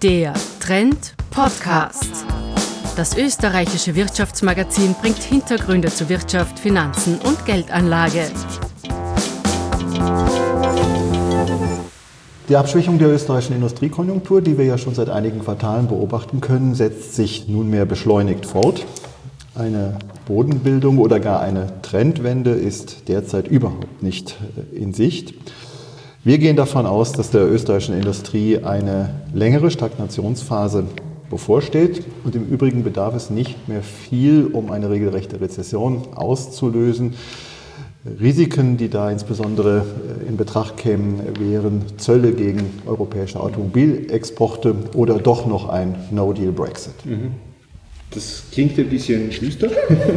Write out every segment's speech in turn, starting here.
Der Trend Podcast. Das österreichische Wirtschaftsmagazin bringt Hintergründe zu Wirtschaft, Finanzen und Geldanlage. Die Abschwächung der österreichischen Industriekonjunktur, die wir ja schon seit einigen Quartalen beobachten können, setzt sich nunmehr beschleunigt fort. Eine Bodenbildung oder gar eine Trendwende ist derzeit überhaupt nicht in Sicht. Wir gehen davon aus, dass der österreichischen Industrie eine längere Stagnationsphase bevorsteht. Und im Übrigen bedarf es nicht mehr viel, um eine regelrechte Rezession auszulösen. Risiken, die da insbesondere in Betracht kämen, wären Zölle gegen europäische Automobilexporte oder doch noch ein No-Deal-Brexit. Das klingt ein bisschen düster.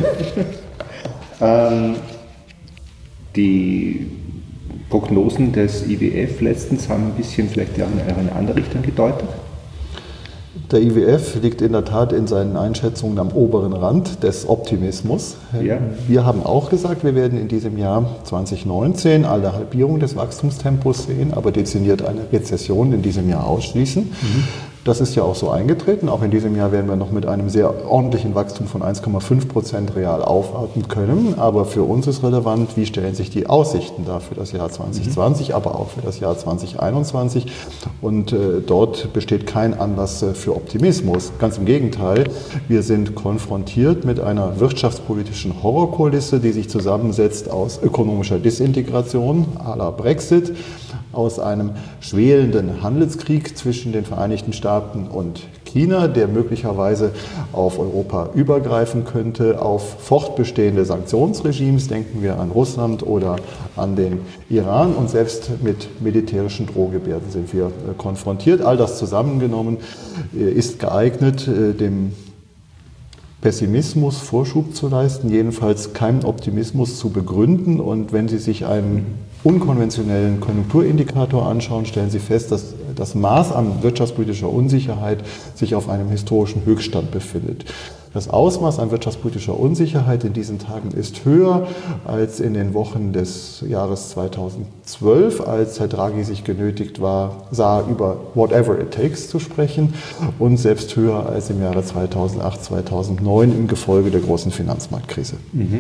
Die Prognosen des IWF letztens haben ein bisschen vielleicht in eine andere Richtung gedeutet. Der IWF liegt in der Tat in seinen Einschätzungen am oberen Rand des Optimismus. Ja. Wir haben auch gesagt, wir werden in diesem Jahr 2019 eine Halbierung des Wachstumstempos sehen, aber dezidiert eine Rezession in diesem Jahr ausschließen. Das ist ja auch so eingetreten. Auch in diesem Jahr werden wir noch mit einem sehr ordentlichen Wachstum von 1,5% real aufwarten können. Aber für uns ist relevant, wie stellen sich die Aussichten da für das Jahr 2020, aber auch für das Jahr 2021. Und dort besteht kein Anlass für Optimismus. Ganz im Gegenteil, wir sind konfrontiert mit einer wirtschaftspolitischen Horrorkulisse, die sich zusammensetzt aus ökonomischer Disintegration à la Brexit, aus einem schwelenden Handelskrieg zwischen den Vereinigten Staaten und China, der möglicherweise auf Europa übergreifen könnte, auf fortbestehende Sanktionsregimes, denken wir an Russland oder an den Iran, und selbst mit militärischen Drohgebärden sind wir konfrontiert. All das zusammengenommen ist geeignet, dem Pessimismus Vorschub zu leisten, jedenfalls keinen Optimismus zu begründen. Und wenn Sie sich einen unkonventionellen Konjunkturindikator anschauen, stellen Sie fest, dass das Maß an wirtschaftspolitischer Unsicherheit sich auf einem historischen Höchststand befindet. Das Ausmaß an wirtschaftspolitischer Unsicherheit in diesen Tagen ist höher als in den Wochen des Jahres 2012, als Herr Draghi sich genötigt sah, über whatever it takes zu sprechen, und selbst höher als im Jahre 2008, 2009 im Gefolge der großen Finanzmarktkrise.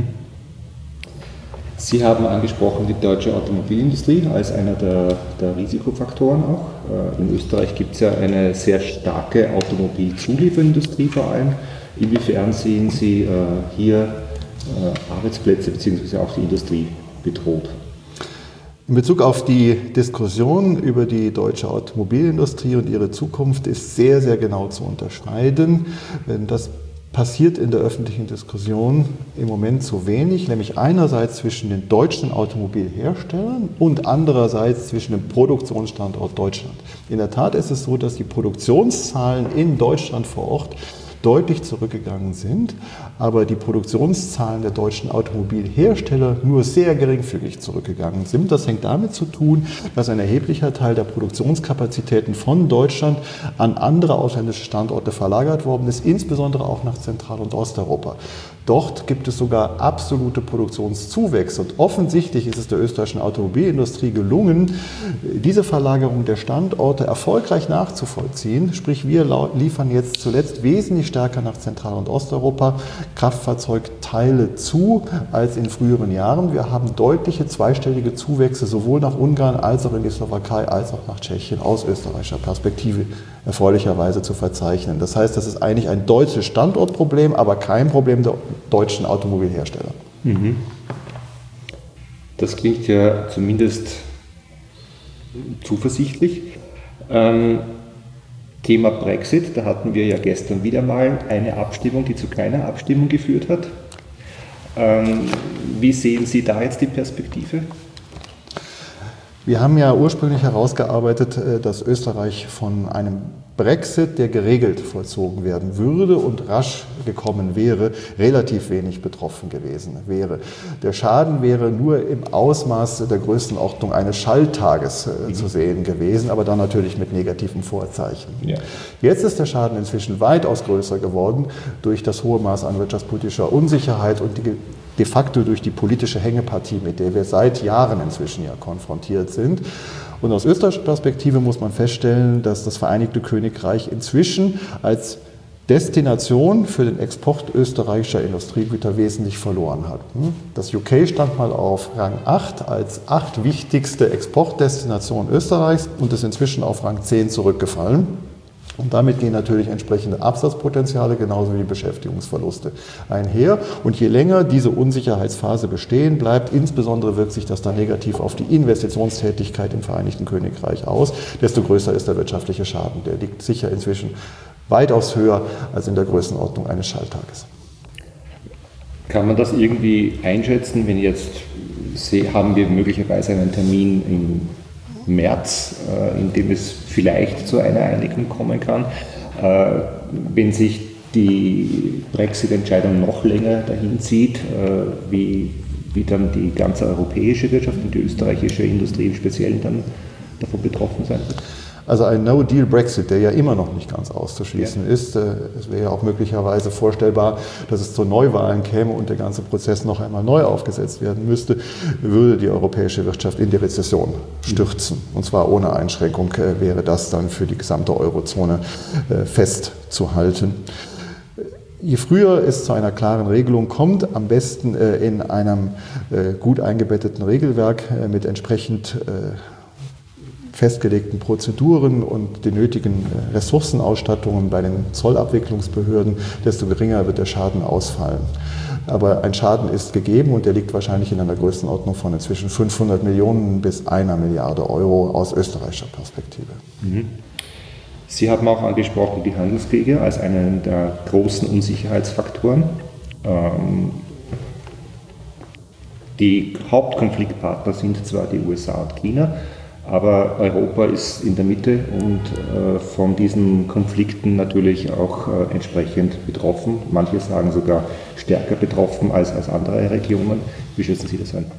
Sie haben angesprochen die deutsche Automobilindustrie als einer der Risikofaktoren auch. In Österreich gibt es ja eine sehr starke Automobilzulieferindustrie vor allem. Inwiefern sehen Sie hier Arbeitsplätze bzw. auch die Industrie bedroht? In Bezug auf die Diskussion über die deutsche Automobilindustrie und ihre Zukunft ist sehr, sehr genau zu unterscheiden. Das passiert in der öffentlichen Diskussion im Moment zu wenig, nämlich einerseits zwischen den deutschen Automobilherstellern und andererseits zwischen dem Produktionsstandort Deutschland. In der Tat ist es so, dass die Produktionszahlen in Deutschland vor Ort deutlich zurückgegangen sind, aber die Produktionszahlen der deutschen Automobilhersteller nur sehr geringfügig zurückgegangen sind. Das hängt damit zu tun, dass ein erheblicher Teil der Produktionskapazitäten von Deutschland an andere ausländische Standorte verlagert worden ist, insbesondere auch nach Zentral- und Osteuropa. Dort gibt es sogar absolute Produktionszuwächse, und offensichtlich ist es der österreichischen Automobilindustrie gelungen, diese Verlagerung der Standorte erfolgreich nachzuvollziehen. Sprich, wir liefern jetzt zuletzt wesentlich stärker nach Zentral- und Osteuropa Kraftfahrzeugteile zu als in früheren Jahren. Wir haben deutliche zweistellige Zuwächse sowohl nach Ungarn als auch in die Slowakei als auch nach Tschechien aus österreichischer Perspektive erfreulicherweise zu verzeichnen. Das heißt, das ist eigentlich ein deutsches Standortproblem, aber kein Problem der deutschen Automobilhersteller. Das klingt ja zumindest zuversichtlich. Thema Brexit, da hatten wir ja gestern wieder mal eine Abstimmung, die zu keiner Abstimmung geführt hat. Wie sehen Sie da jetzt die Perspektive? Wir haben ja ursprünglich herausgearbeitet, dass Österreich von einem Brexit, der geregelt vollzogen werden würde und rasch gekommen wäre, relativ wenig betroffen gewesen wäre. Der Schaden wäre nur im Ausmaß der Größenordnung eines Schalttages zu sehen gewesen, aber dann natürlich mit negativen Vorzeichen. Ja. Jetzt ist der Schaden inzwischen weitaus größer geworden durch das hohe Maß an wirtschaftspolitischer Unsicherheit und de facto durch die politische Hängepartie, mit der wir seit Jahren inzwischen ja konfrontiert sind. Und aus österreichischer Perspektive muss man feststellen, dass das Vereinigte Königreich inzwischen als Destination für den Export österreichischer Industriegüter wesentlich verloren hat. Das UK stand mal auf Rang 8 als 8 wichtigste Exportdestination Österreichs und ist inzwischen auf Rang 10 zurückgefallen. Und damit gehen natürlich entsprechende Absatzpotenziale genauso wie Beschäftigungsverluste einher. Und je länger diese Unsicherheitsphase bestehen bleibt, insbesondere wirkt sich das dann negativ auf die Investitionstätigkeit im Vereinigten Königreich aus, desto größer ist der wirtschaftliche Schaden. Der liegt sicher inzwischen weitaus höher als in der Größenordnung eines Schalltages. Kann man das irgendwie einschätzen, wenn jetzt haben wir möglicherweise einen Termin im März, in dem es vielleicht zu einer Einigung kommen kann, wenn sich die Brexit-Entscheidung noch länger dahin zieht, wie dann die ganze europäische Wirtschaft und die österreichische Industrie im Speziellen dann davon betroffen sein wird? Also ein No-Deal-Brexit, der ja immer noch nicht ganz auszuschließen ist. Es wäre ja auch möglicherweise vorstellbar, dass es zu Neuwahlen käme und der ganze Prozess noch einmal neu aufgesetzt werden müsste, würde die europäische Wirtschaft in die Rezession stürzen. Und zwar ohne Einschränkung wäre das dann für die gesamte Eurozone festzuhalten. Je früher es zu einer klaren Regelung kommt, am besten in einem gut eingebetteten Regelwerk mit entsprechend festgelegten Prozeduren und den nötigen Ressourcenausstattungen bei den Zollabwicklungsbehörden, desto geringer wird der Schaden ausfallen. Aber ein Schaden ist gegeben und der liegt wahrscheinlich in einer Größenordnung von inzwischen 500 Millionen bis 1 Milliarde Euro aus österreichischer Perspektive. Sie haben auch angesprochen die Handelskriege als einen der großen Unsicherheitsfaktoren. Die Hauptkonfliktpartner sind zwar die USA und China, aber Europa ist in der Mitte und von diesen Konflikten natürlich auch entsprechend betroffen. Manche sagen sogar stärker betroffen als andere Regionen. Wie schätzen Sie das ein?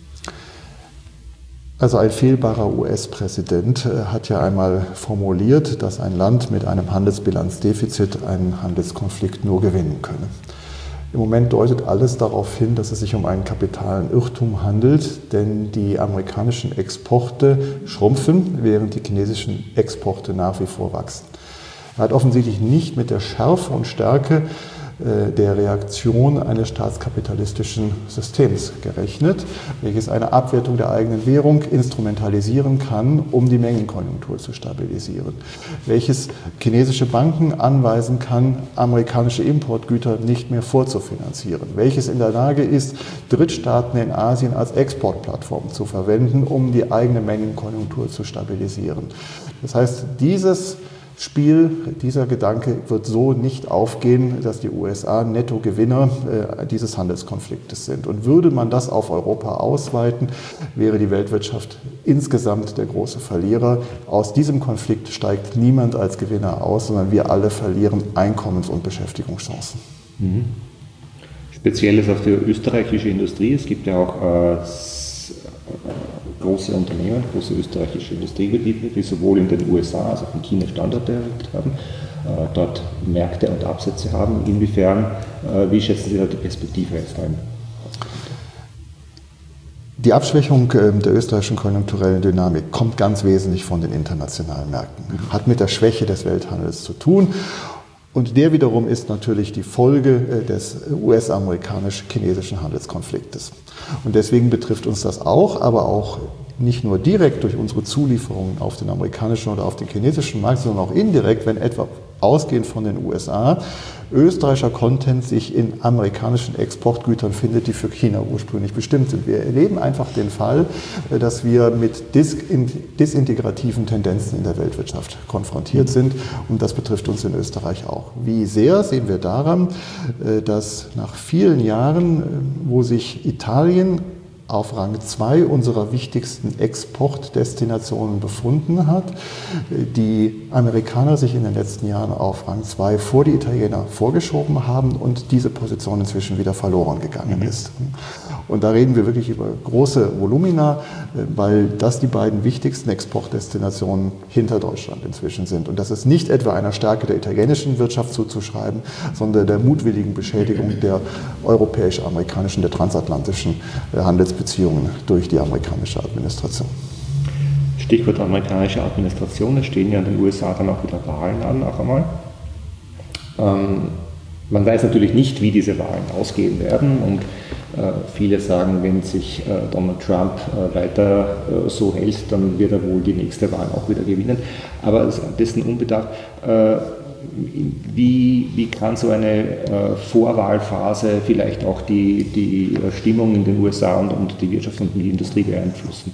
Also ein fehlbarer US-Präsident hat ja einmal formuliert, dass ein Land mit einem Handelsbilanzdefizit einen Handelskonflikt nur gewinnen könne. Im Moment deutet alles darauf hin, dass es sich um einen kapitalen Irrtum handelt, denn die amerikanischen Exporte schrumpfen, während die chinesischen Exporte nach wie vor wachsen. Er hat offensichtlich nicht mit der Schärfe und Stärke der Reaktion eines staatskapitalistischen Systems gerechnet, welches eine Abwertung der eigenen Währung instrumentalisieren kann, um die Mengenkonjunktur zu stabilisieren, welches chinesische Banken anweisen kann, amerikanische Importgüter nicht mehr vorzufinanzieren, welches in der Lage ist, Drittstaaten in Asien als Exportplattform zu verwenden, um die eigene Mengenkonjunktur zu stabilisieren. Das heißt, dieses Spiel, dieser Gedanke wird so nicht aufgehen, dass die USA Nettogewinner dieses Handelskonfliktes sind. Und würde man das auf Europa ausweiten, wäre die Weltwirtschaft insgesamt der große Verlierer. Aus diesem Konflikt steigt niemand als Gewinner aus, sondern wir alle verlieren Einkommens- und Beschäftigungschancen. Spezielles auf die österreichische Industrie. Es gibt ja auch große Unternehmen, große österreichische Industriebetriebe, die sowohl in den USA als auch in China Standorte errichtet haben, dort Märkte und Absätze haben. Inwiefern, wie schätzen Sie da die Perspektive jetzt ein? Die Abschwächung der österreichischen konjunkturellen Dynamik kommt ganz wesentlich von den internationalen Märkten, hat mit der Schwäche des Welthandels zu tun. Und der wiederum ist natürlich die Folge des US-amerikanisch-chinesischen Handelskonfliktes. Und deswegen betrifft uns das auch, aber auch nicht nur direkt durch unsere Zulieferungen auf den amerikanischen oder auf den chinesischen Markt, sondern auch indirekt, wenn etwa ausgehend von den USA österreichischer Content sich in amerikanischen Exportgütern findet, die für China ursprünglich bestimmt sind. Wir erleben einfach den Fall, dass wir mit disintegrativen Tendenzen in der Weltwirtschaft konfrontiert sind und das betrifft uns in Österreich auch. Wie sehr sehen wir daran, dass nach vielen Jahren, wo sich Italien auf Rang 2 unserer wichtigsten Exportdestinationen befunden hat, die Amerikaner sich in den letzten Jahren auf Rang 2 vor die Italiener vorgeschoben haben und diese Position inzwischen wieder verloren gegangen ist. Und da reden wir wirklich über große Volumina, weil das die beiden wichtigsten Exportdestinationen hinter Deutschland inzwischen sind. Und das ist nicht etwa einer Stärke der italienischen Wirtschaft zuzuschreiben, sondern der mutwilligen Beschädigung der europäisch-amerikanischen, der transatlantischen Handelsbeziehungen durch die amerikanische Administration. Stichwort amerikanische Administration, es stehen ja in den USA dann auch wieder Wahlen an, noch einmal. Man weiß natürlich nicht, wie diese Wahlen ausgehen werden und viele sagen, wenn sich Donald Trump weiter so hält, dann wird er wohl die nächste Wahl auch wieder gewinnen. Aber dessen unbedarft, wie kann so eine Vorwahlphase vielleicht auch die Stimmung in den USA und die Wirtschaft und die Industrie beeinflussen?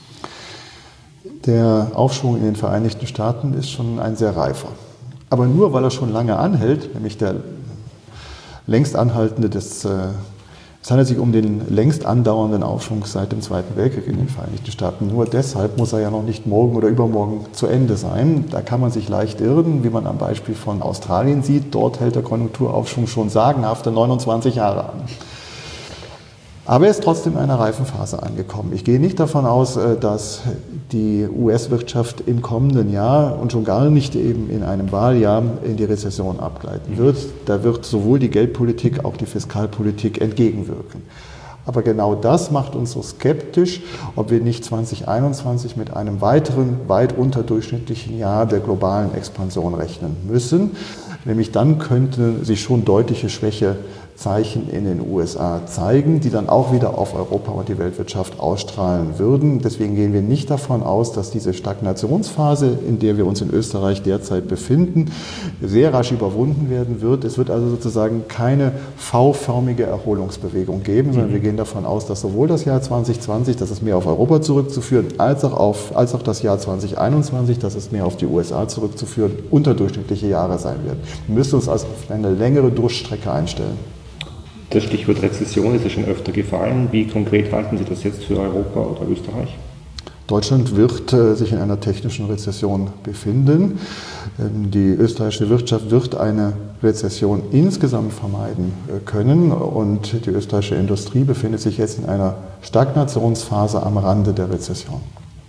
Der Aufschwung in den Vereinigten Staaten ist schon ein sehr reifer. Aber nur weil er schon lange anhält, nämlich der längst anhaltende es handelt sich um den längst andauernden Aufschwung seit dem Zweiten Weltkrieg in den Vereinigten Staaten. Nur deshalb muss er ja noch nicht morgen oder übermorgen zu Ende sein. Da kann man sich leicht irren, wie man am Beispiel von Australien sieht. Dort hält der Konjunkturaufschwung schon sagenhafte 29 Jahre an. Aber er ist trotzdem in einer reifen Phase angekommen. Ich gehe nicht davon aus, dass die US-Wirtschaft im kommenden Jahr und schon gar nicht eben in einem Wahljahr in die Rezession abgleiten wird. Da wird sowohl die Geldpolitik, auch die Fiskalpolitik entgegenwirken. Aber genau das macht uns so skeptisch, ob wir nicht 2021 mit einem weiteren, weit unterdurchschnittlichen Jahr der globalen Expansion rechnen müssen. Nämlich dann könnte sich schon deutliche Schwächezeichen in den USA zeigen, die dann auch wieder auf Europa und die Weltwirtschaft ausstrahlen würden. Deswegen gehen wir nicht davon aus, dass diese Stagnationsphase, in der wir uns in Österreich derzeit befinden, sehr rasch überwunden werden wird. Es wird also sozusagen keine V-förmige Erholungsbewegung geben, sondern wir gehen davon aus, dass sowohl das Jahr 2020, das ist mehr auf Europa zurückzuführen, als auch das Jahr 2021, das ist mehr auf die USA zurückzuführen, unterdurchschnittliche Jahre sein werden. Wir müssen uns also auf eine längere Durchstrecke einstellen. Das Stichwort Rezession ist ja schon öfter gefallen. Wie konkret halten Sie das jetzt für Europa oder Österreich? Deutschland wird sich in einer technischen Rezession befinden. Die österreichische Wirtschaft wird eine Rezession insgesamt vermeiden können und die österreichische Industrie befindet sich jetzt in einer Stagnationsphase am Rande der Rezession.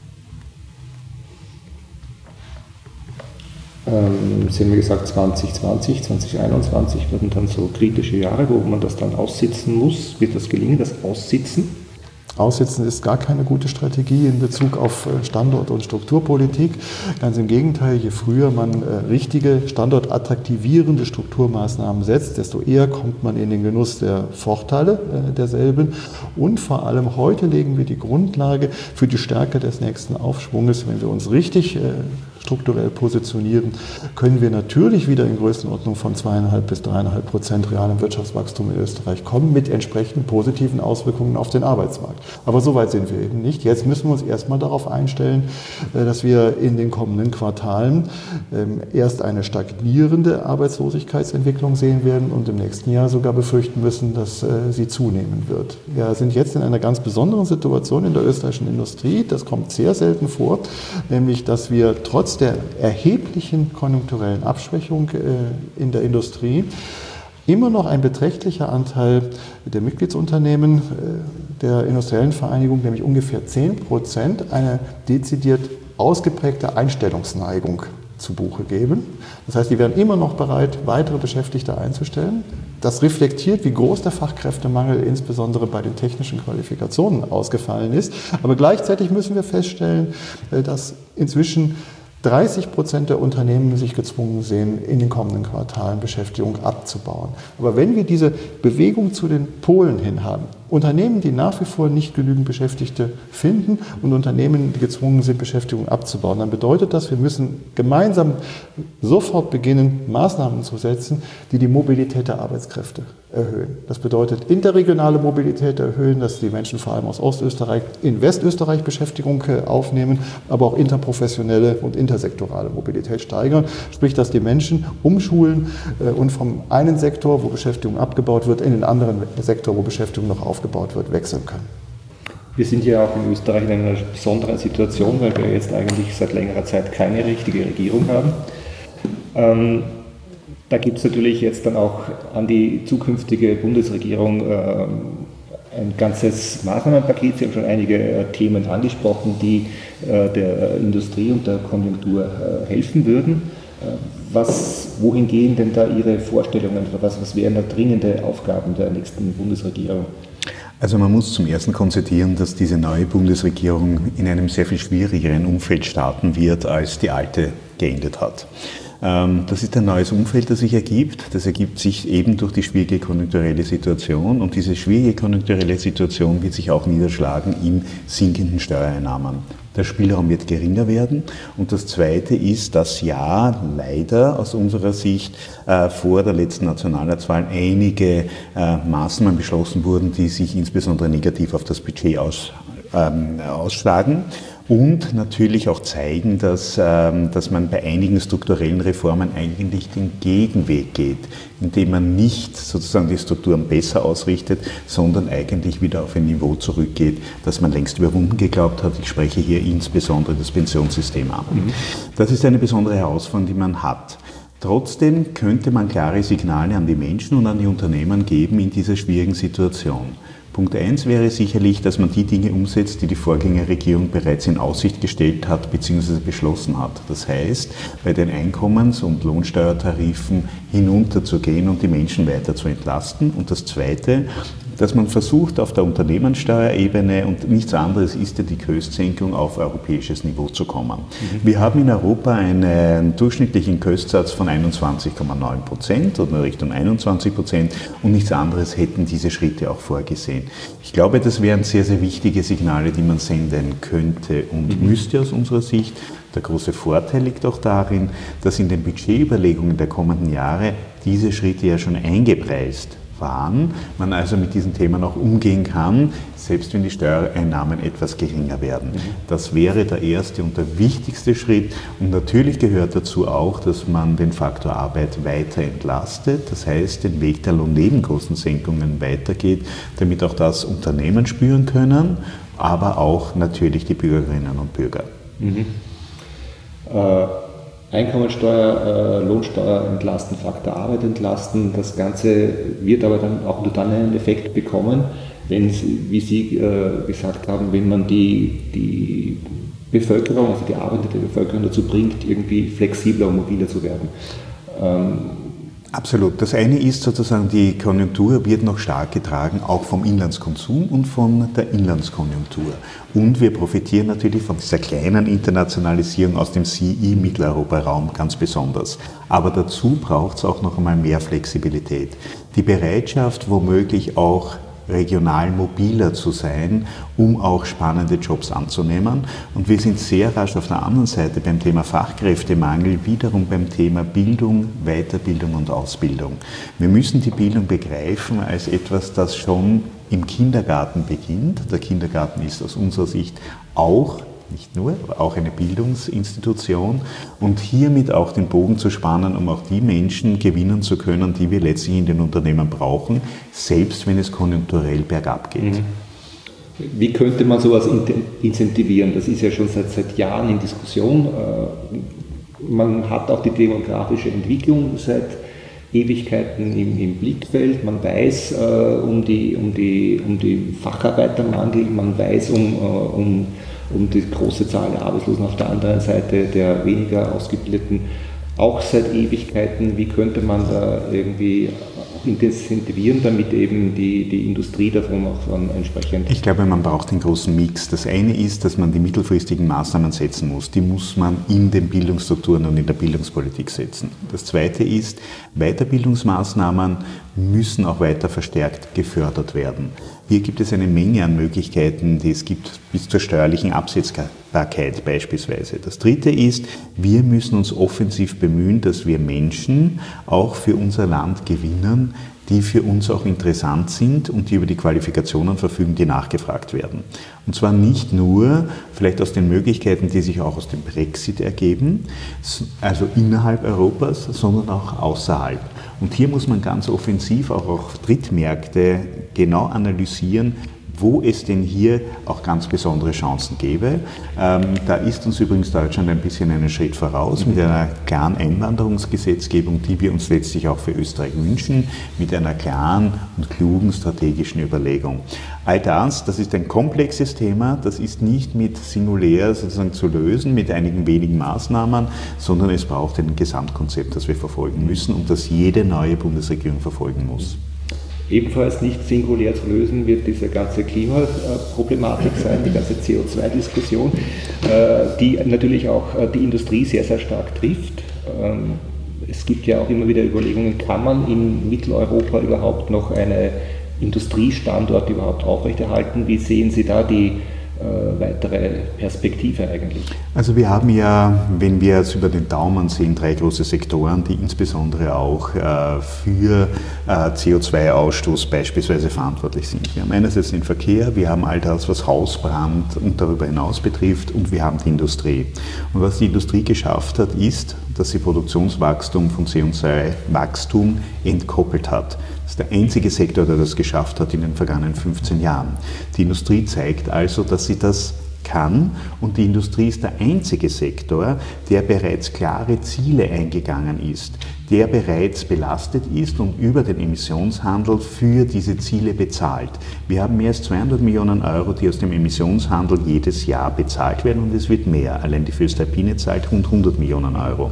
Sie haben gesagt, 2020, 2021 werden dann so kritische Jahre, wo man das dann aussitzen muss. Wird das gelingen, das Aussitzen? Aussitzen ist gar keine gute Strategie in Bezug auf Standort- und Strukturpolitik. Ganz im Gegenteil, je früher man richtige, standortattraktivierende Strukturmaßnahmen setzt, desto eher kommt man in den Genuss der Vorteile derselben. Und vor allem heute legen wir die Grundlage für die Stärke des nächsten Aufschwunges. Wenn wir uns richtig strukturell positionieren, können wir natürlich wieder in Größenordnung von 2,5 bis 3,5% realem Wirtschaftswachstum in Österreich kommen, mit entsprechenden positiven Auswirkungen auf den Arbeitsmarkt. Aber so weit sind wir eben nicht. Jetzt müssen wir uns erstmal darauf einstellen, dass wir in den kommenden Quartalen erst eine stagnierende Arbeitslosigkeitsentwicklung sehen werden und im nächsten Jahr sogar befürchten müssen, dass sie zunehmen wird. Wir sind jetzt in einer ganz besonderen Situation in der österreichischen Industrie. Das kommt sehr selten vor, nämlich dass wir trotz der erheblichen konjunkturellen Abschwächung in der Industrie immer noch ein beträchtlicher Anteil der Mitgliedsunternehmen der industriellen Vereinigung, nämlich ungefähr 10%, eine dezidiert ausgeprägte Einstellungsneigung zu Buche geben. Das heißt, die wären immer noch bereit, weitere Beschäftigte einzustellen. Das reflektiert, wie groß der Fachkräftemangel insbesondere bei den technischen Qualifikationen ausgefallen ist. Aber gleichzeitig müssen wir feststellen, dass inzwischen 30% der Unternehmen sich gezwungen sehen, in den kommenden Quartalen Beschäftigung abzubauen. Aber wenn wir diese Bewegung zu den Polen hin haben, Unternehmen, die nach wie vor nicht genügend Beschäftigte finden und Unternehmen, die gezwungen sind, Beschäftigung abzubauen, dann bedeutet das, wir müssen gemeinsam sofort beginnen, Maßnahmen zu setzen, die die Mobilität der Arbeitskräfte erhöhen. Das bedeutet interregionale Mobilität erhöhen, dass die Menschen vor allem aus Ostösterreich in Westösterreich Beschäftigung aufnehmen, aber auch interprofessionelle und intersektorale Mobilität steigern. Sprich, dass die Menschen umschulen und vom einen Sektor, wo Beschäftigung abgebaut wird, in den anderen Sektor, wo Beschäftigung noch aufgebaut wird, wechseln können. Wir sind ja auch in Österreich in einer besonderen Situation, weil wir jetzt eigentlich seit längerer Zeit keine richtige Regierung haben. Da gibt es natürlich jetzt dann auch an die zukünftige Bundesregierung ein ganzes Maßnahmenpaket. Sie haben schon einige Themen angesprochen, die der Industrie und der Konjunktur helfen würden. Wohin gehen denn da Ihre Vorstellungen oder was wären da dringende Aufgaben der nächsten Bundesregierung? Also man muss zum Ersten konstatieren, dass diese neue Bundesregierung in einem sehr viel schwierigeren Umfeld starten wird, als die alte geendet hat. Das ist ein neues Umfeld, das sich ergibt. Das ergibt sich eben durch die schwierige konjunkturelle Situation, und diese schwierige konjunkturelle Situation wird sich auch niederschlagen in sinkenden Steuereinnahmen. Der Spielraum wird geringer werden, und das Zweite ist, dass ja leider aus unserer Sicht vor der letzten Nationalratswahl einige Maßnahmen beschlossen wurden, die sich insbesondere negativ auf das Budget ausschlagen. Und natürlich auch zeigen, dass man bei einigen strukturellen Reformen eigentlich den Gegenweg geht, indem man nicht sozusagen die Strukturen besser ausrichtet, sondern eigentlich wieder auf ein Niveau zurückgeht, das man längst überwunden geglaubt hat. Ich spreche hier insbesondere das Pensionssystem an. Das ist eine besondere Herausforderung, die man hat. Trotzdem könnte man klare Signale an die Menschen und an die Unternehmen geben in dieser schwierigen Situation. Punkt 1 wäre sicherlich, dass man die Dinge umsetzt, die die Vorgängerregierung bereits in Aussicht gestellt hat bzw. beschlossen hat. Das heißt, bei den Einkommens- und Lohnsteuertarifen hinunterzugehen und die Menschen weiter zu entlasten. Und das Zweite, dass man versucht, auf der Unternehmenssteuerebene, und nichts anderes ist ja die Köstsenkung, auf europäisches Niveau zu kommen. Wir haben in Europa einen durchschnittlichen Köstsatz von 21,9% oder Richtung 21%, und nichts anderes hätten diese Schritte auch vorgesehen. Ich glaube, das wären sehr, sehr wichtige Signale, die man senden könnte und müsste aus unserer Sicht. Der große Vorteil liegt auch darin, dass in den Budgetüberlegungen der kommenden Jahre diese Schritte ja schon eingepreist waren, man also mit diesen Themen auch umgehen kann, selbst wenn die Steuereinnahmen etwas geringer werden. Das wäre der erste und der wichtigste Schritt, und natürlich gehört dazu auch, dass man den Faktor Arbeit weiter entlastet, das heißt den Weg der Lohnnebenkostensenkungen weitergeht, damit auch das Unternehmen spüren können, aber auch natürlich die Bürgerinnen und Bürger. Einkommensteuer, Lohnsteuer entlasten, Faktor Arbeit entlasten. Das Ganze wird aber dann auch nur dann einen Effekt bekommen, wenn, wie Sie gesagt haben, wenn man die Bevölkerung, also die arbeitende Bevölkerung dazu bringt, irgendwie flexibler und mobiler zu werden. Absolut. Das eine ist sozusagen, die Konjunktur wird noch stark getragen, auch vom Inlandskonsum und von der Inlandskonjunktur. Und wir profitieren natürlich von dieser kleinen Internationalisierung aus dem CI-Mitteleuropa-Raum ganz besonders. Aber dazu braucht es auch noch einmal mehr Flexibilität. Die Bereitschaft, womöglich auch regional mobiler zu sein, um auch spannende Jobs anzunehmen. Und wir sind sehr rasch auf der anderen Seite beim Thema Fachkräftemangel, wiederum beim Thema Bildung, Weiterbildung und Ausbildung. Wir müssen die Bildung begreifen als etwas, das schon im Kindergarten beginnt. Der Kindergarten ist aus unserer Sicht auch, nicht nur, aber auch eine Bildungsinstitution, und hiermit auch den Bogen zu spannen, um auch die Menschen gewinnen zu können, die wir letztlich in den Unternehmen brauchen, selbst wenn es konjunkturell bergab geht. Wie könnte man sowas incentivieren? Das ist ja schon seit Jahren in Diskussion. Man hat auch die demografische Entwicklung seit Ewigkeiten im Blickfeld. Man weiß um die Facharbeitermangel, man weiß um die große Zahl der Arbeitslosen auf der anderen Seite, der weniger Ausgebildeten, auch seit Ewigkeiten. Wie könnte man da irgendwie incentivieren, damit eben die Industrie davon auch dann entsprechend... Ich glaube, man braucht einen großen Mix. Das eine ist, dass man die mittelfristigen Maßnahmen setzen muss. Die muss man in den Bildungsstrukturen und in der Bildungspolitik setzen. Das zweite ist, Weiterbildungsmaßnahmen müssen auch weiter verstärkt gefördert werden. Hier gibt es eine Menge an Möglichkeiten, die es gibt, bis zur steuerlichen Absetzbarkeit beispielsweise. Das dritte ist, wir müssen uns offensiv bemühen, dass wir Menschen auch für unser Land gewinnen, die für uns auch interessant sind und die über die Qualifikationen verfügen, die nachgefragt werden. Und zwar nicht nur vielleicht aus den Möglichkeiten, die sich auch aus dem Brexit ergeben, also innerhalb Europas, sondern auch außerhalb. Und hier muss man ganz offensiv auch auf Drittmärkte genau analysieren, wo es denn hier auch ganz besondere Chancen gäbe. Da ist uns übrigens Deutschland ein bisschen einen Schritt voraus mit einer klaren Einwanderungsgesetzgebung, die wir uns letztlich auch für Österreich wünschen, mit einer klaren und klugen strategischen Überlegung. All das ist ein komplexes Thema, das ist nicht mit singulär sozusagen zu lösen, mit einigen wenigen Maßnahmen, sondern es braucht ein Gesamtkonzept, das wir verfolgen müssen und das jede neue Bundesregierung verfolgen muss. Ebenfalls nicht singulär zu lösen wird diese ganze Klimaproblematik sein, die ganze CO2-Diskussion, die natürlich auch die Industrie sehr, sehr stark trifft. Es gibt ja auch immer wieder Überlegungen, kann man in Mitteleuropa überhaupt noch einen Industriestandort überhaupt aufrechterhalten? Wie sehen Sie da die weitere Perspektive eigentlich? Also wir haben ja, wenn wir jetzt über den Daumen sehen, 3 große Sektoren, die insbesondere auch für CO2-Ausstoß beispielsweise verantwortlich sind. Wir haben einerseits den Verkehr, wir haben all das, was Hausbrand und darüber hinaus betrifft, und wir haben die Industrie. Und was die Industrie geschafft hat, ist, dass sie Produktionswachstum von CO2-Wachstum entkoppelt hat. Das ist der einzige Sektor, der das geschafft hat in den vergangenen 15 Jahren. Die Industrie zeigt also, dass sie das kann, und die Industrie ist der einzige Sektor, der bereits klare Ziele eingegangen ist, der bereits belastet ist und über den Emissionshandel für diese Ziele bezahlt. Wir haben mehr als 200 Millionen Euro, die aus dem Emissionshandel jedes Jahr bezahlt werden, und es wird mehr. Allein die voestalpine zahlt rund 100 Millionen Euro.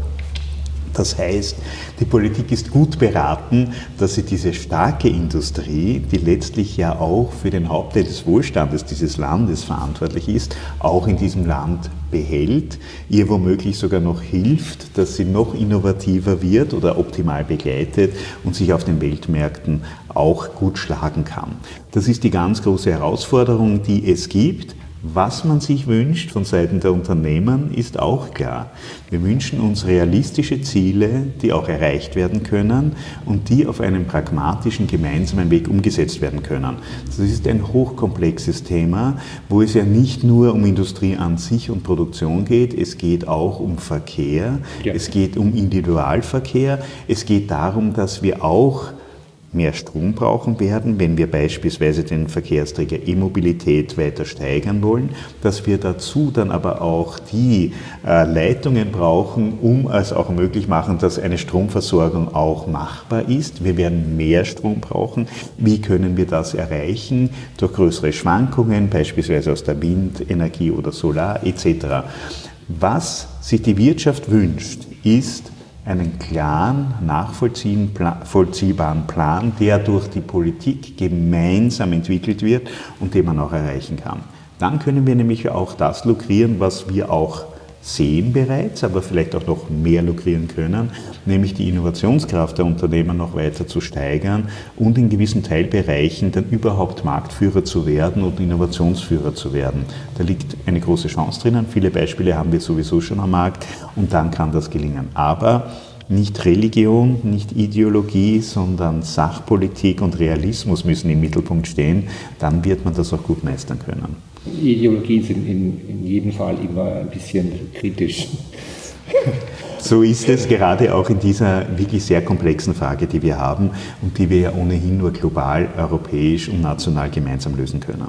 Das heißt, die Politik ist gut beraten, dass sie diese starke Industrie, die letztlich ja auch für den Hauptteil des Wohlstandes dieses Landes verantwortlich ist, auch in diesem Land behält, ihr womöglich sogar noch hilft, dass sie noch innovativer wird oder optimal begleitet und sich auf den Weltmärkten auch gut schlagen kann. Das ist die ganz große Herausforderung, die es gibt. Was man sich wünscht von Seiten der Unternehmen, ist auch klar. Wir wünschen uns realistische Ziele, die auch erreicht werden können und die auf einem pragmatischen gemeinsamen Weg umgesetzt werden können. Das ist ein hochkomplexes Thema, wo es ja nicht nur um Industrie an sich und Produktion geht, es geht auch um Verkehr, es geht um Individualverkehr, es geht darum, dass wir auch mehr Strom brauchen werden, wenn wir beispielsweise den Verkehrsträger E-Mobilität weiter steigern wollen, dass wir dazu dann aber auch die Leitungen brauchen, um es auch möglich machen, dass eine Stromversorgung auch machbar ist. Wir werden mehr Strom brauchen. Wie können wir das erreichen? Durch größere Schwankungen, beispielsweise aus der Windenergie oder Solar etc. Was sich die Wirtschaft wünscht, ist einen klaren, nachvollziehbaren Plan, der durch die Politik gemeinsam entwickelt wird und den man auch erreichen kann. Dann können wir nämlich auch das lukrieren, was wir auch sehen bereits, aber vielleicht auch noch mehr lukrieren können, nämlich die Innovationskraft der Unternehmen noch weiter zu steigern und in gewissen Teilbereichen dann überhaupt Marktführer zu werden und Innovationsführer zu werden. Da liegt eine große Chance drinnen. Viele Beispiele haben wir sowieso schon am Markt, und dann kann das gelingen. Aber nicht Religion, nicht Ideologie, sondern Sachpolitik und Realismus müssen im Mittelpunkt stehen. Dann wird man das auch gut meistern können. Ideologien sind in jedem Fall immer ein bisschen kritisch. So ist es gerade auch in dieser wirklich sehr komplexen Frage, die wir haben und die wir ja ohnehin nur global, europäisch und national gemeinsam lösen können.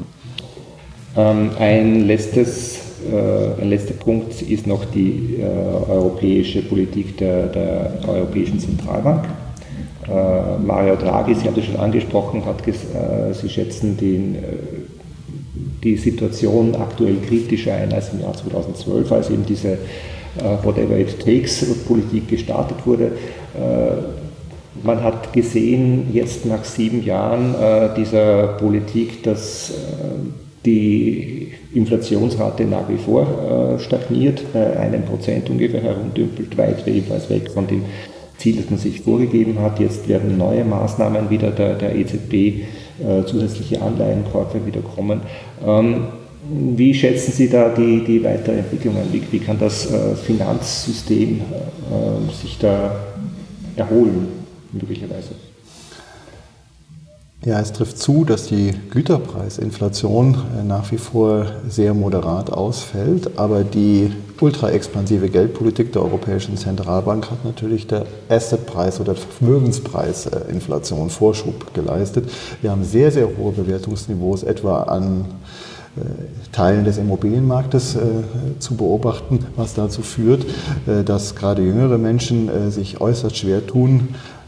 Ein letzter Punkt ist noch die europäische Politik der Europäischen Zentralbank. Mario Draghi, Sie haben das schon angesprochen, Sie schätzen die Situation aktuell kritischer ein als im Jahr 2012, als eben diese Whatever it takes Politik gestartet wurde. Man hat gesehen, jetzt nach 7 Jahren dieser Politik, dass die Inflationsrate nach wie vor stagniert, bei 1% ungefähr herumdümpelt, weit jedenfalls weg von dem Ziel, das man sich vorgegeben hat. Jetzt werden neue Maßnahmen wieder der EZB, zusätzliche Anleihenkäufe wieder kommen. Wie schätzen Sie da die weitere Entwicklung an? Wie kann das Finanzsystem sich da erholen, möglicherweise? Ja, es trifft zu, dass die Güterpreisinflation nach wie vor sehr moderat ausfällt, aber die ultra-expansive Geldpolitik der Europäischen Zentralbank hat natürlich der Assetpreis- oder Vermögenspreisinflation Vorschub geleistet. Wir haben sehr, sehr hohe Bewertungsniveaus, etwa an Teilen des Immobilienmarktes zu beobachten, was dazu führt, dass gerade jüngere Menschen sich äußerst schwer tun,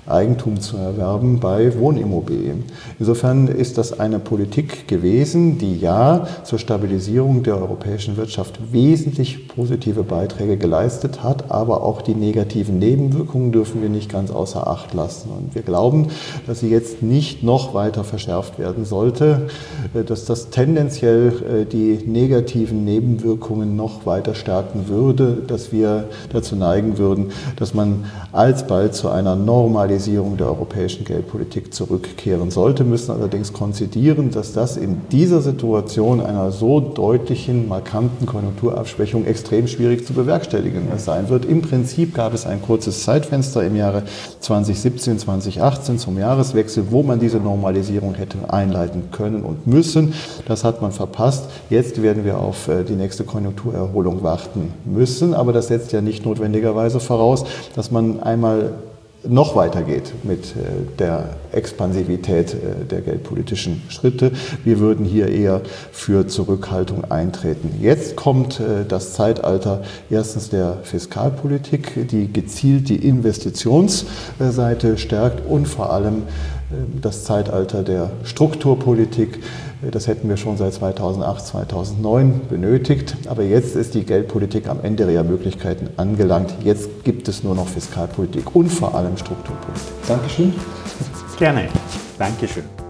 Eigentum zu erwerben bei Wohnimmobilien. Insofern ist das eine Politik gewesen, die ja zur Stabilisierung der europäischen Wirtschaft wesentlich positive Beiträge geleistet hat, aber auch die negativen Nebenwirkungen dürfen wir nicht ganz außer Acht lassen. Und wir glauben, dass sie jetzt nicht noch weiter verschärft werden sollte, dass das tendenziell die negativen Nebenwirkungen noch weiter stärken würde, dass wir dazu neigen würden, dass man alsbald zu einer Normalisierung der europäischen Geldpolitik zurückkehren sollte, müssen allerdings konzidieren, dass das in dieser Situation einer so deutlichen, markanten Konjunkturabschwächung extrem schwierig zu bewerkstelligen sein wird. Im Prinzip gab es ein kurzes Zeitfenster im Jahre 2017, 2018 zum Jahreswechsel, wo man diese Normalisierung hätte einleiten können und müssen. Das hat man verpasst. Jetzt werden wir auf die nächste Konjunkturerholung warten müssen, aber das setzt ja nicht notwendigerweise voraus, dass man einmal noch weitergeht mit der Expansivität der geldpolitischen Schritte. Wir würden hier eher für Zurückhaltung eintreten. Jetzt kommt das Zeitalter erstens der Fiskalpolitik, die gezielt die Investitionsseite stärkt und vor allem das Zeitalter der Strukturpolitik. Das hätten wir schon seit 2008, 2009 benötigt. Aber jetzt ist die Geldpolitik am Ende ihrer Möglichkeiten angelangt. Jetzt gibt es nur noch Fiskalpolitik und vor allem Strukturpolitik. Dankeschön. Gerne. Dankeschön.